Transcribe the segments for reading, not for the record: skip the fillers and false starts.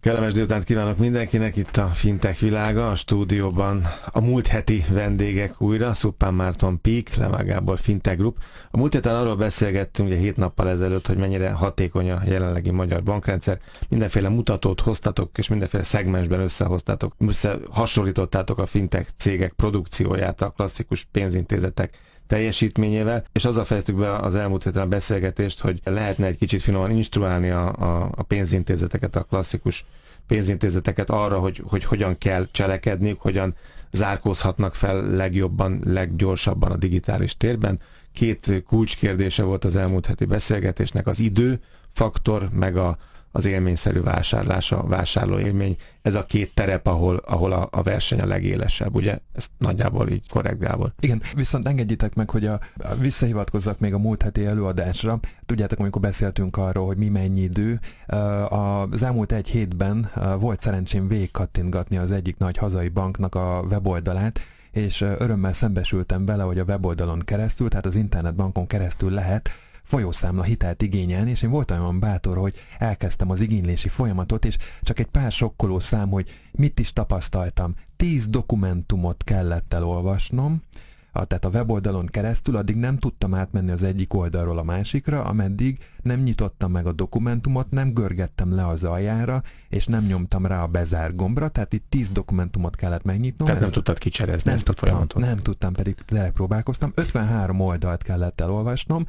Kellemes délutánt kívánok mindenkinek, itt a Fintech világa, a stúdióban a múlt heti vendégek újra, Szuppán Márton Peak, Lemár Gábor Fintech Group. A múlt héten arról beszélgettünk, ugye 7 nappal ezelőtt, hogy mennyire hatékony a jelenlegi magyar bankrendszer. Mindenféle mutatót hoztatok, és mindenféle szegmensben összehasonlítottátok a fintech cégek produkcióját a klasszikus pénzintézetek teljesítményével, és azzal fejeztük be az elmúlt héten a beszélgetést, hogy lehetne egy kicsit finoman instruálni a pénzintézeteket, a klasszikus pénzintézeteket arra, hogy hogyan kell cselekedniük, hogyan zárkózhatnak fel legjobban, leggyorsabban a digitális térben. 2 kulcskérdése volt az elmúlt heti beszélgetésnek, az időfaktor, meg az élményszerű vásárlás, a vásárlóélmény. Ez a 2 terep, ahol a verseny a legélesebb, ugye? Ezt nagyjából így korrekt, Gábor. Igen, viszont engedjétek meg, hogy visszahivatkozzak még a múlt heti előadásra. Tudjátok, amikor beszéltünk arról, hogy mi mennyi idő, az elmúlt 1 hétben volt szerencsém végigkattintgatni az egyik nagy hazai banknak a weboldalát, és örömmel szembesültem vele, hogy a weboldalon keresztül, tehát az internetbankon keresztül lehet folyószámla hitelt igényelni, és én voltam olyan bátor, hogy elkezdtem az igénylési folyamatot, és csak egy pár sokkoló szám, hogy mit is tapasztaltam. 10 dokumentumot kellett elolvasnom, tehát a weboldalon keresztül, addig nem tudtam átmenni az egyik oldalról a másikra, ameddig nem nyitottam meg a dokumentumot, nem görgettem le az aljára, és nem nyomtam rá a bezár gombra, tehát itt 10 dokumentumot kellett megnyitnom. Tehát nem tudtad kicserezni ezt a folyamatot? Nem tudtam, pedig próbálkoztam. 53 oldalt kellett elolvasnom,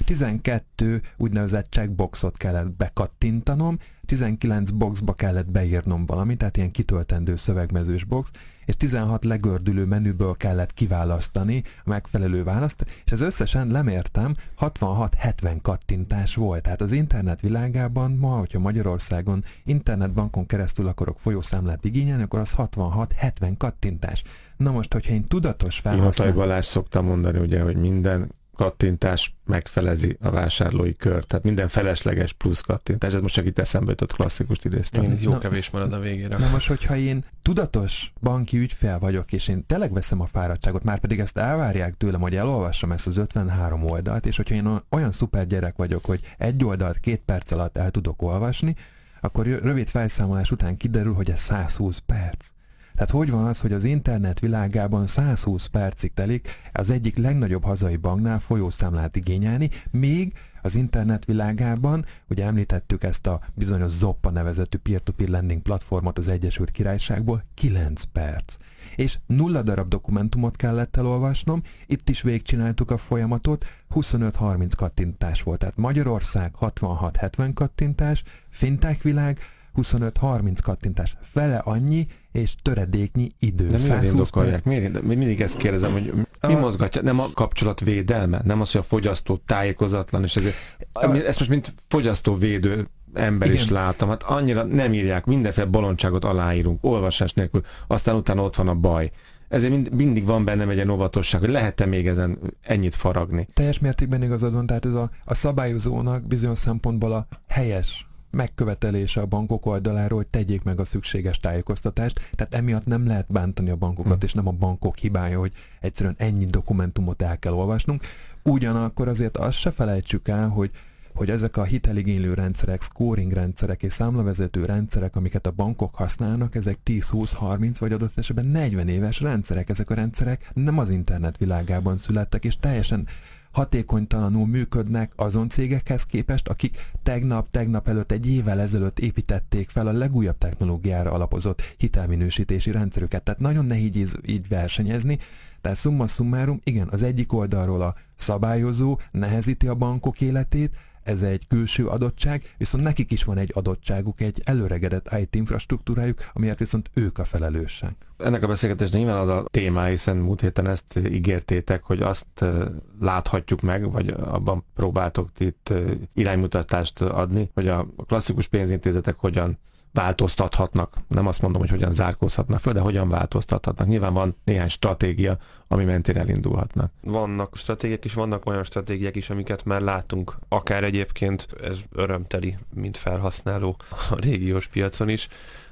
12 úgynevezett checkboxot kellett bekattintanom, 19 boxba kellett beírnom valamit, tehát ilyen kitöltendő szövegmezős box, és 16 legördülő menüből kellett kiválasztani a megfelelő választ, és ez összesen lemértem, 66-70 kattintás volt. Tehát az internet világában ma, hogyha Magyarországon internetbankon keresztül akarok folyószámlát igényelni, akkor az 66-70 kattintás. Na most, hogyha én tudatos felhasználom... Én Balázs szoktam mondani, ugye, hogy minden kattintás megfelezi a vásárlói kör. Tehát minden felesleges plusz kattintás. Ez most csak itt eszembe jutott, klasszikust idéztem. Igen, jó kevés marad a végére. Na most, hogyha én tudatos banki ügyfél vagyok, és én tényleg veszem a fáradtságot, már pedig ezt elvárják tőlem, hogy elolvassam ezt az 53 oldalt, és hogyha én olyan szuper gyerek vagyok, hogy egy oldalt 2 perc alatt el tudok olvasni, akkor rövid felszámolás után kiderül, hogy ez 120 perc. Tehát hogy van az, hogy az internet világában 120 percig telik az egyik legnagyobb hazai banknál folyószámlát igényelni, még az internet világában, ugye említettük ezt a bizonyos Zoppa nevezetű peer-to-peer lending platformot az Egyesült Királyságból, 9 perc. És 0 darab dokumentumot kellett elolvasnom, itt is végigcsináltuk a folyamatot, 25-30 kattintás volt. Tehát Magyarország 66-70 kattintás, fintech világ 25-30 kattintás, fele annyi, és töredékny idő. De miért indokolják? Mindig ezt kérdezem, hogy mi mozgatja? Nem a kapcsolatvédelme? Nem az, hogy a fogyasztó tájékozatlan, és ezért, ezt most mint fogyasztóvédő ember igen. is látom, hát annyira nem írják, mindenféle bolondságot aláírunk, olvasás nélkül, aztán utána ott van a baj. Ezért mindig van bennem egy ilyen óvatosság, hogy lehet-e még ezen ennyit faragni. Teljes mértékben igazad van, tehát ez a szabályozónak bizonyos szempontból a helyes megkövetelése a bankok oldaláról, hogy tegyék meg a szükséges tájékoztatást, tehát emiatt nem lehet bántani a bankokat, és nem a bankok hibája, hogy egyszerűen ennyi dokumentumot el kell olvasnunk. Ugyanakkor azért azt se felejtsük el, hogy ezek a hiteligénylő rendszerek, scoring rendszerek és számlavezető rendszerek, amiket a bankok használnak, ezek 10-20-30 vagy adott esetben 40 éves rendszerek. Ezek a rendszerek nem az internet világában születtek, és teljesen hatékonytalanul működnek azon cégekhez képest, akik tegnap előtt, 1 évvel ezelőtt építették fel a legújabb technológiára alapozott hitelminősítési rendszerüket. Tehát nagyon nehéz így versenyezni. Tehát summa summarum, igen, az egyik oldalról a szabályozó nehezíti a bankok életét, ez egy külső adottság, viszont nekik is van egy adottságuk, egy előregedett IT infrastruktúrájuk, amiért viszont ők a felelősek. Ennek a beszélgetésnek nyilván az a témája, hiszen múlt héten ezt ígértétek, hogy azt láthatjuk meg, vagy abban próbáltok itt iránymutatást adni, hogy a klasszikus pénzintézetek hogyan változtathatnak. Nem azt mondom, hogy hogyan zárkózhatnak föl, de hogyan változtathatnak. Nyilván van néhány stratégia, ami mentén elindulhatnak. Vannak stratégiák is, vannak olyan stratégiák is, amiket már látunk. Akár egyébként ez örömteli, mint felhasználó a régiós piacon is.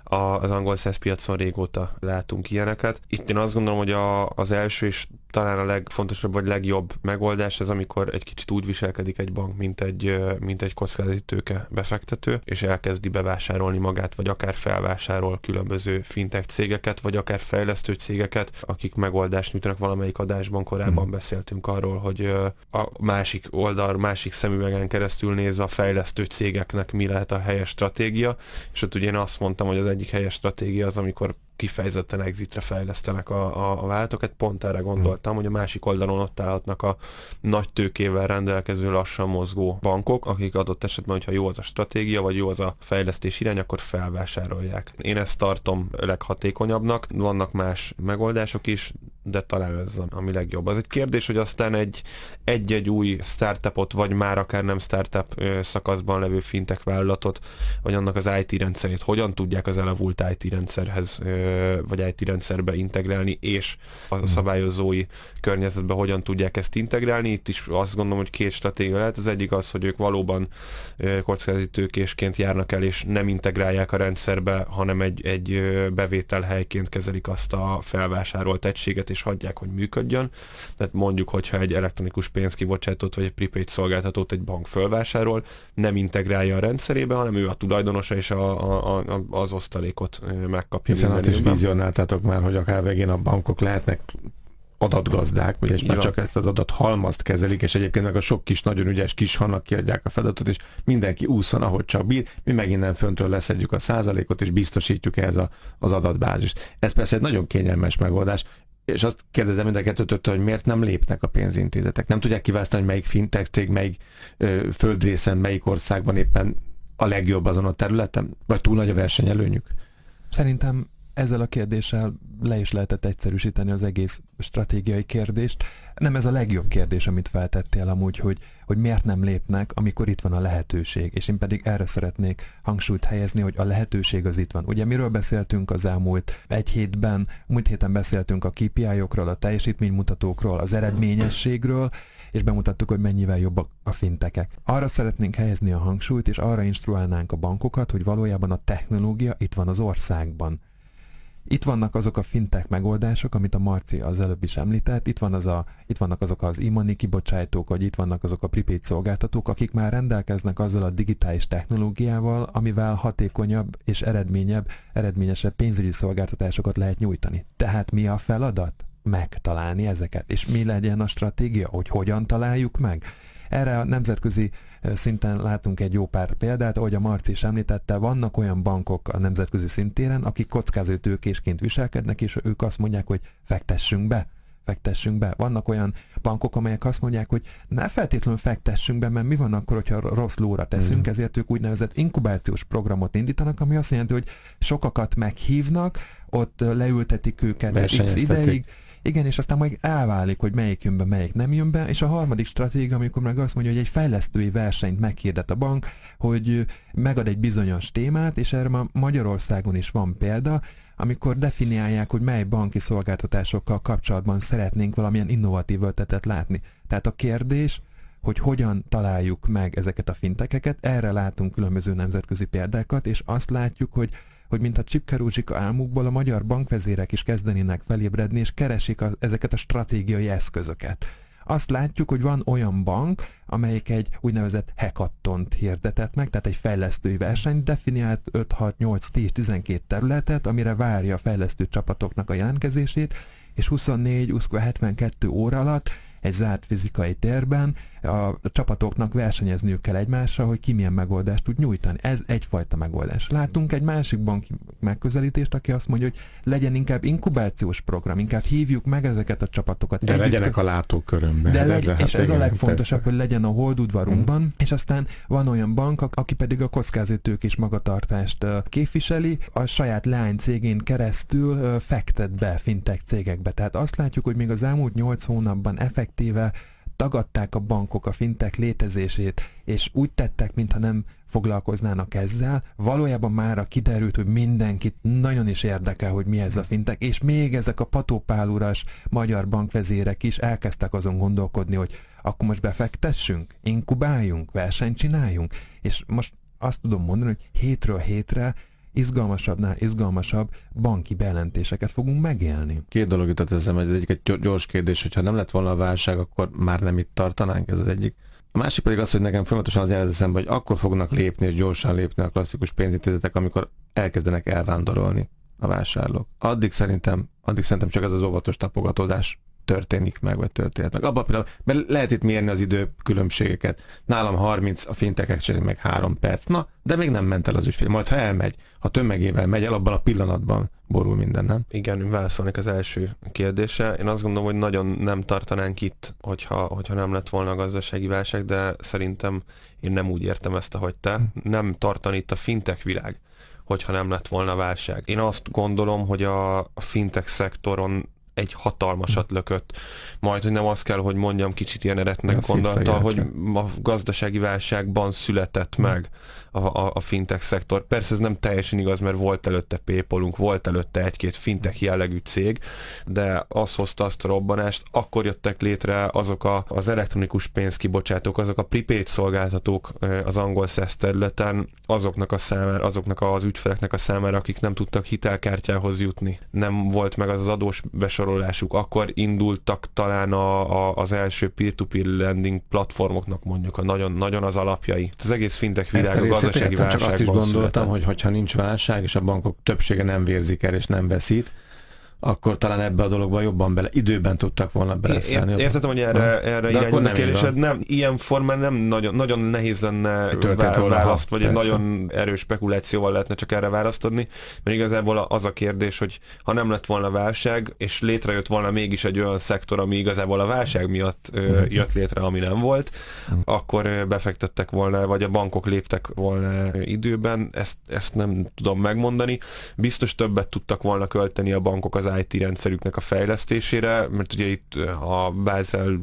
az angol száz piacon régóta látunk ilyeneket. Itt én azt gondolom, hogy az első és talán a legfontosabb vagy legjobb megoldás az, amikor egy kicsit úgy viselkedik egy bank, mint egy kockázati tőke befektető, és elkezdi bevásárolni magát, vagy akár felvásárol különböző fintech cégeket, vagy akár fejlesztő cégeket, akik megoldást nyújtanak. Valamelyik adásban korábban beszéltünk arról, hogy a másik oldal, másik szemüvegen keresztül nézve a fejlesztő cégeknek mi lehet a helyes stratégia, és ott ugye én azt mondtam, hogy az egyik helyes stratégia az, amikor kifejezetten exitre fejlesztenek a váltokat. Pont erre gondoltam, hogy a másik oldalon ott állhatnak a nagy tőkével rendelkező, lassan mozgó bankok, akik adott esetben, hogyha jó az a stratégia, vagy jó az a fejlesztés irány, akkor felvásárolják. Én ezt tartom leghatékonyabbnak. Vannak más megoldások is, de talán ez ami legjobb. Az egy kérdés, hogy aztán egy új startupot, vagy már akár nem startup szakaszban levő fintech vállalatot, vagy annak az IT rendszerét hogyan tudják az elavult IT rendszerhez, vagy IT rendszerbe integrálni, és a szabályozói környezetbe hogyan tudják ezt integrálni. Itt is azt gondolom, hogy két stratégia lehet. Az egyik az, hogy ők valóban kockázati tőkésként járnak el, és nem integrálják a rendszerbe, hanem egy bevételhelyként kezelik azt a felvásárolt egységet, és hagyják, hogy működjön. Tehát mondjuk, hogyha egy elektronikus pénzkibocsátót vagy egy prepaid szolgáltatót egy bank fölvásárol, nem integrálja a rendszerébe, hanem ő a tulajdonosa, és az osztalékot megkapja. Hiszen azt is vizionáltátok már, hogy akár végén a bankok lehetnek adatgazdák, és már csak ezt az adathalmazt kezelik, és egyébként meg a sok kis, nagyon ügyes kis hanak kiadják a feladatot, és mindenki úszon, ahogy csak bír, mi meg innen föntről leszedjük a százalékot, és biztosítjuk ehhez az adatbázist. Ez persze egy nagyon kényelmes megoldás, és azt kérdezem mind a kettőtől, hogy miért nem lépnek a pénzintézetek? Nem tudják kiválasztani, hogy melyik fintech cég, melyik földrészen, melyik országban éppen a legjobb azon a területen? Vagy túl nagy a versenyelőnyük? Szerintem ezzel a kérdéssel le is lehetett egyszerűsíteni az egész stratégiai kérdést. Nem ez a legjobb kérdés, amit feltettél amúgy, hogy miért nem lépnek, amikor itt van a lehetőség. És én pedig erre szeretnék hangsúlyt helyezni, hogy a lehetőség az itt van. Ugye miről beszéltünk az elmúlt egy hétben? Múlt héten beszéltünk a KPI-okról, a teljesítménymutatókról, az eredményességről, és bemutattuk, hogy mennyivel jobbak a fintekek. Arra szeretnénk helyezni a hangsúlyt, és arra instruálnánk a bankokat, hogy valójában a technológia itt van az országban. Itt vannak azok a fintech megoldások, amit a Marci az előbb is említett, itt vannak azok az e-money kibocsátók, vagy itt vannak azok a prepaid szolgáltatók, akik már rendelkeznek azzal a digitális technológiával, amivel hatékonyabb és eredményesebb pénzügyi szolgáltatásokat lehet nyújtani. Tehát mi a feladat? Megtalálni ezeket. És mi legyen a stratégia, hogy hogyan találjuk meg? Erre a nemzetközi szinten látunk egy jó pár példát, ahogy a Marci is említette, vannak olyan bankok a nemzetközi szintéren, akik kockázati tőkésként viselkednek, és ők azt mondják, hogy fektessünk be. Vannak olyan bankok, amelyek azt mondják, hogy ne feltétlenül fektessünk be, mert mi van akkor, hogyha rossz lóra teszünk, ezért ők úgynevezett inkubációs programot indítanak, ami azt jelenti, hogy sokakat meghívnak, ott leültetik őket x ideig, igen, és aztán majd elválik, hogy melyik jön be, melyik nem jön be, és a harmadik stratégia, amikor meg azt mondja, hogy egy fejlesztői versenyt meghirdet a bank, hogy megad egy bizonyos témát, és erre ma Magyarországon is van példa, amikor definiálják, hogy mely banki szolgáltatásokkal kapcsolatban szeretnénk valamilyen innovatív ötletet látni. Tehát a kérdés, hogy hogyan találjuk meg ezeket a fintekeket, erre látunk különböző nemzetközi példákat, és azt látjuk, hogy mint a Csipke Rózsika álmukból a magyar bankvezérek is kezdenének felébredni, és keresik ezeket a stratégiai eszközöket. Azt látjuk, hogy van olyan bank, amelyik egy úgynevezett hackathont hirdetett meg, tehát egy fejlesztői versenyt, definiált 5, 6, 8, 10, 12 területet, amire várja a fejlesztő csapatoknak a jelentkezését, és 24-72 óra alatt egy zárt fizikai térben a csapatoknak versenyezniük kell egymással, hogy ki milyen megoldást tud nyújtani. Ez egyfajta megoldás. Látunk egy másik banki megközelítést, aki azt mondja, hogy legyen inkább inkubációs program, inkább hívjuk meg ezeket a csapatokat. De legyenek a látókörünkben. És ez a legfontosabb, hogy legyen a holdudvarunkban, és aztán van olyan bank, aki pedig a kockázati tőkés magatartást képviseli, a saját leánycégén keresztül fektet be fintech cégekbe. Tehát azt látjuk, hogy még az elmúlt 8 hónapban effektíve tagadták a bankok a fintech létezését, és úgy tettek, mintha nem foglalkoznának ezzel. Valójában mára kiderült, hogy mindenkit nagyon is érdekel, hogy mi ez a fintech, és még ezek a patópáluras magyar bankvezérek is elkezdtek azon gondolkodni, hogy akkor most befektessünk, inkubáljunk, versenyt csináljunk, és most azt tudom mondani, hogy hétről hétre izgalmasabbnál izgalmasabb banki bejelentéseket fogunk megélni. Két dolog jutott eszembe, az egyik egy gyors kérdés, hogyha nem lett volna a válság, akkor már nem itt tartanánk, ez az egyik. A másik pedig az, hogy nekem folyamatosan az jár az eszembe, hogy akkor fognak lépni és gyorsan lépni a klasszikus pénzintézetek, amikor elkezdenek elvándorolni a vásárlók. Addig szerintem csak ez az óvatos tapogatózás történik meg, vagy történhet meg. Abban például, mert lehet itt mérni az idő különbségeket. Nálam 30, a fintech exchange meg 3 perc. Na, de még nem ment el az ügyfél. Majd ha elmegy, ha tömegével megy el, abban a pillanatban borul minden, nem? Igen, válaszolnék az első kérdésre. Én azt gondolom, hogy nagyon nem tartanánk itt, hogyha nem lett volna a gazdasági válság, de szerintem én nem úgy értem ezt, ahogy te. Nem tartan itt a fintech világ, hogyha nem lett volna válság. Én azt gondolom, hogy a fintech szektoron egy hatalmasat lökött. Majd, hogy nem azt kell, hogy mondjam kicsit ilyen eretnek gondolattal, hogy a gazdasági válságban született meg a fintech szektor. Persze ez nem teljesen igaz, mert volt előtte PayPalunk, volt előtte egy-két fintech jellegű cég, de az hozta azt a robbanást, akkor jöttek létre azok az elektronikus pénzkibocsátók, azok a prepaid szolgáltatók az angol száz területen, azoknak az ügyfeleknek a számára, akik nem tudtak hitelkártyához jutni. Nem volt meg az adós besorolásuk. Akkor indultak talán az első peer-to-peer lending platformoknak mondjuk nagyon az alapjai. Az egész fintech világ a gazdasági válságban csak azt is gondoltam, hogy hogyha nincs válság, és a bankok többsége nem vérzik el, és nem veszít, akkor talán ebbe a dologba jobban időben tudtak volna beleszállni. Értettem, hogy erre irányul a kérdésed. Nem, ilyen formán nem nagyon nehéz lenne választ, vagy egy nagyon erős spekulációval lehetne csak erre választ adni, mert igazából az a kérdés, hogy ha nem lett volna válság, és létrejött volna mégis egy olyan szektor, ami igazából a válság miatt jött létre, ami nem volt, akkor befektettek volna, vagy a bankok léptek volna időben, ezt nem tudom megmondani. Biztos többet tudtak volna költeni a bankok az IT rendszerüknek a fejlesztésére, mert ugye itt a Basel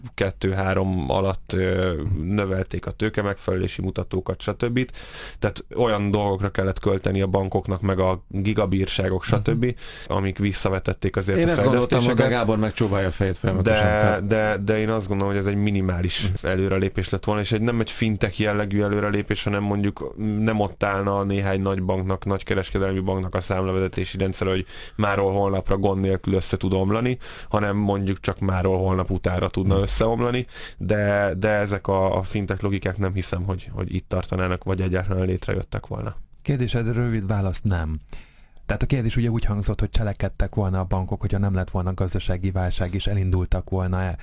2-3 alatt növelték a tőke megfelelési mutatókat, stb. Tehát olyan dolgokra kellett költeni a bankoknak, meg a gigabírságok, stb., amik visszavetették azért én a fejlesztéseket. Én ezt gondoltam, hogy Gábor megcsóválja a fejét folyamatosan. De én azt gondolom, hogy ez egy minimális előrelépés lett volna, és nem egy fintech jellegű előrelépés, hanem mondjuk nem ott állna a néhány nagy banknak, nagy kereskedelmi banknak a számlavezetési rendszer, hogy máról holnapra gond nélkül össze tud omlani, hanem mondjuk csak máról holnap utára tudna összeomlani, de ezek a fintech logikák nem hiszem, hogy itt tartanának, vagy egyáltalán létrejöttek volna. Kérdésedre rövid válasz nem. Tehát a kérdés ugye úgy hangzott, hogy cselekedtek volna a bankok, hogyha nem lett volna gazdasági válság, és elindultak volna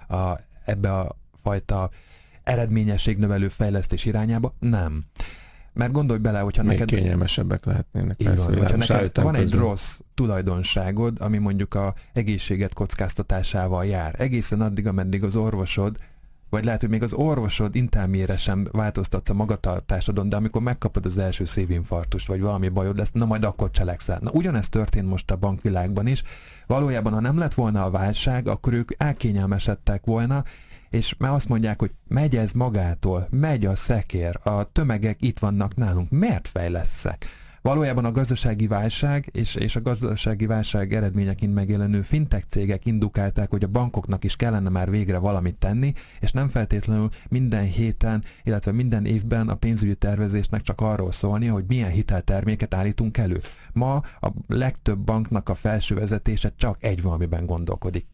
ebbe a fajta eredményességnövelő fejlesztés irányába. Nem. Mert gondolj bele, hogyha még neked... kényelmesebbek lehetnének. Hogyha neked van egy rossz tulajdonságod, ami mondjuk a egészséged kockáztatásával jár. Egészen addig, ameddig az orvosod, vagy lehet, hogy még az orvosod intelmére sem változtatsz a magatartásodon, de amikor megkapod az első szívinfarktust, vagy valami bajod lesz, na majd akkor cselekszel. Na ugyanezt történt most a bankvilágban is. Valójában, ha nem lett volna a válság, akkor ők elkényelmesedtek volna, és már azt mondják, hogy megy ez magától, megy a szekér, a tömegek itt vannak nálunk, miért fejlesszek? Valójában a gazdasági válság és a gazdasági válság eredményeként megjelenő fintech cégek indukálták, hogy a bankoknak is kellene már végre valamit tenni, és nem feltétlenül minden héten, illetve minden évben a pénzügyi tervezésnek csak arról szólnia, hogy milyen hitelterméket állítunk elő. Ma a legtöbb banknak a felső vezetése csak egy valamiben gondolkodik.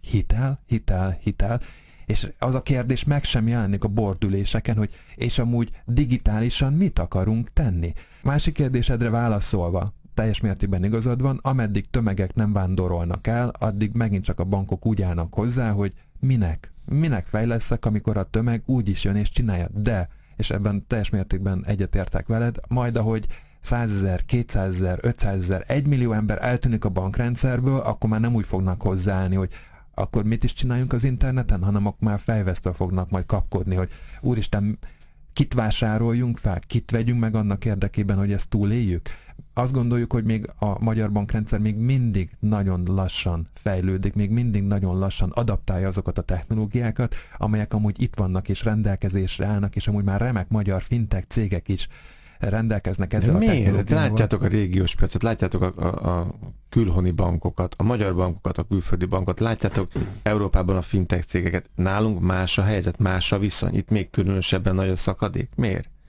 Hitel, és az a kérdés meg sem jelenik a bordüléseken, hogy és amúgy digitálisan mit akarunk tenni. Másik kérdésedre válaszolva, teljes mértékben igazad van, ameddig tömegek nem vándorolnak el, addig megint csak a bankok úgy állnak hozzá, hogy minek fejleszek, amikor a tömeg úgy is jön és csinálja. De, és ebben teljes mértékben egyetértek veled, majd ahogy 100 000, 200 000, 500 000, 1 millió ember eltűnik a bankrendszerből, akkor már nem úgy fognak hozzáállni, hogy akkor mit is csináljunk az interneten, hanem akkor már fejvesztől fognak majd kapkodni, hogy úristen, kit vásároljunk fel, kit vegyünk meg annak érdekében, hogy ezt túléljük. Azt gondoljuk, hogy még a magyar bankrendszer még mindig nagyon lassan fejlődik, még mindig nagyon lassan adaptálja azokat a technológiákat, amelyek amúgy itt vannak és rendelkezésre állnak, és amúgy már remek magyar fintech cégek is rendelkeznek ezzel a technológiával. Látjátok a régiós piacot, látjátok a külhoni bankokat, a magyar bankokat, a külföldi bankot, látjátok Európában a fintech cégeket. Nálunk más a helyzet, más a viszony. Itt még különösebben nagy a szakadék. Miért?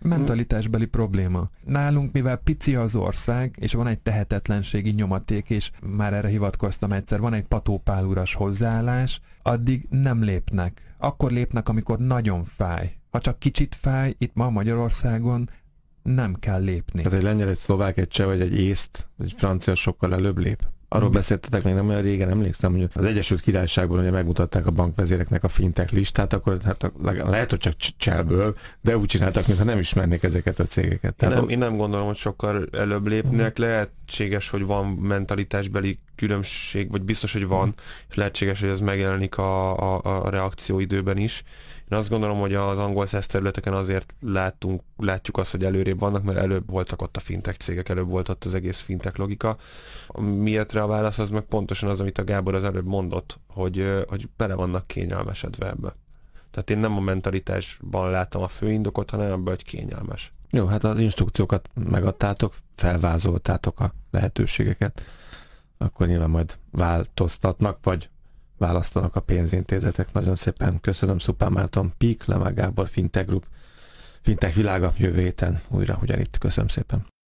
Mentalitásbeli probléma. Nálunk, mivel pici az ország, és van egy tehetetlenségi nyomaték, és már erre hivatkoztam egyszer, van egy patópáluras hozzáállás, addig nem lépnek. Akkor lépnek, amikor nagyon fáj. Ha csak kicsit fáj, itt ma Magyarországon nem kell lépni. Tehát egy lengyel, egy szlovák, egy cseh, vagy egy észt, egy francia sokkal előbb lép. Arról beszéltetek még nem olyan régen, emlékszem, hogy az Egyesült Királyságban ugye megmutatták a bankvezéreknek a fintech listát, akkor hát lehet, hogy csak cselből, de úgy csináltak, mintha nem ismernék ezeket a cégeket. Én nem gondolom, hogy sokkal előbb lépnek. Lehetséges, hogy van mentalitásbeli különbség, vagy biztos, hogy van, és lehetséges, hogy ez megjelenik a reakcióidőben is. Én azt gondolom, hogy az angol száz területeken azért látjuk azt, hogy előrébb vannak, mert előbb voltak ott a fintech cégek, előbb volt ott az egész fintech logika. Miértre a válasz az meg pontosan az, amit a Gábor az előbb mondott, hogy bele vannak kényelmesedve ebbe. Tehát én nem a mentalitásban láttam a fő indokot, hanem abban, hogy kényelmes. Jó, hát az instrukciókat megadtátok, felvázoltátok a lehetőségeket, akkor nyilván majd változtatnak, vagy választanak a pénzintézetek. Nagyon szépen köszönöm, Szupán Márton, Pík, Lemák Gábor, Fintech Group, Fintech világa, jövő héten újra ugyanitt. Köszönöm szépen.